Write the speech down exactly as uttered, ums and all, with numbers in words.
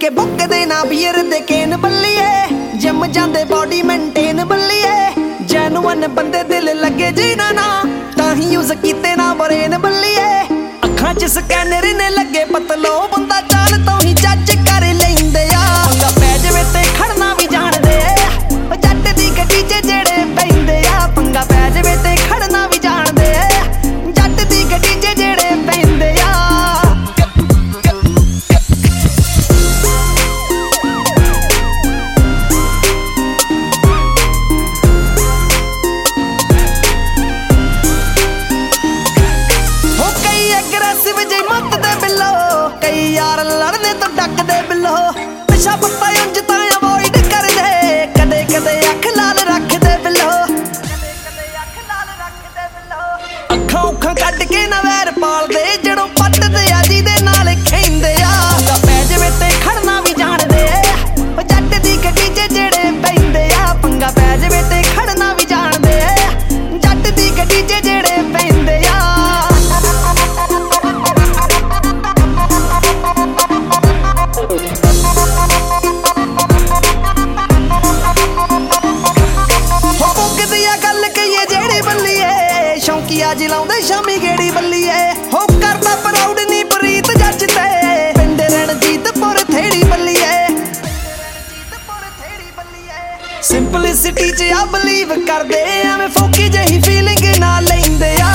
ਕੇ ਬੁੱਕਦੇ ਨਾ ਬੀਅਰ ਦੇ ਕੇਨ ਬੱਲੀਏ ਜਿਮ ਜਾਂਦੇ ਬੋਡੀ ਮੇਨਟੇਨ ਬੱਲੀਏ ਜੈਨੂਅਨ ਬੰਦੇ ਦਿਲ ਲੱਗੇ ਜਿਨ੍ਹਾਂ ਨਾ ਤਾਂ ਹੀ ਯੂਜ਼ ਕੀਤੇ ਨਾ ਬਰੇਨ ਬੱਲੀਏ ਅੱਖਾਂ 'ਚ ਸਕੈਨਰ ਨੇ ਲੱਗੇ ਪਤਲੋ ਬੰਦਾ ਚਾਲ ਤੋਂ ਹੀ ਜੱਜ ਕਰ ਲੈਂਦੇ ਆ ਪੰਗਾ ਪੈ ਜਾਵੇ ਤੇ ਖੜਨਾ ਵੀ ਜਾਣਦੇ ਉਹ ਜੱਟ ਦੀ ਗੱਡੀ 'ਚ ਜਿਹੜੇ ਪੈਂਦੇ ਆ ਪੰਗਾ ਪੈ ਜਾਵੇ ਤੇ ਖੜਨਾ ਵੀ ਜਾਣਦੇ ਜੱਟ ਦੀ ਗੱਡੀ 'ਚ ਜਿਹੜੇ ਪੈਂਦੇ ਆ यार लड़ने तो डकदे बिलो नशा पत्ता उंज तां अवॉइड करदे कदे कदे अख लाल रखदे बिलो अखां उखां कढ के ना वैर पालदे जड़ों पटदे आ जिहदे नाल खैंदे आ पंगा पै जावे ते खड़ना भी जाणदे ओ जट दी गड्डी 'च जेड़े पैंदे आ पंगा पै जावे ते खड़ना भी जाणदे जट दी गड्डी 'च जेड़े पैंदे आ ਸ਼ੌਂਕੀਆ ਜਿਲਾਉਂਦੇ ਸ਼ਾਮੀ ਗੇੜੀ ਬੱਲੀਏ ਹੋ ਕਰਦਾ ਪ੍ਰਾਊਡ ਨੀ ਪ੍ਰੀਤ ਜੱਜ ਤੇ ਪਿੰਡ ਰਣਜੀਤਪੁਰ ਥੇੜੀ ਬੱਲੀਏ ਸਿੰਪਲਿਸਿਟੀ 'ਚ ਆ ਬਲੀਵ ਕਰਦੇ ਐਵੇਂ ਫੋਕੀ ਜਿਹੀ ਫੀਲਿੰਗ ਨਾ ਲੈਂਦੇ ਆ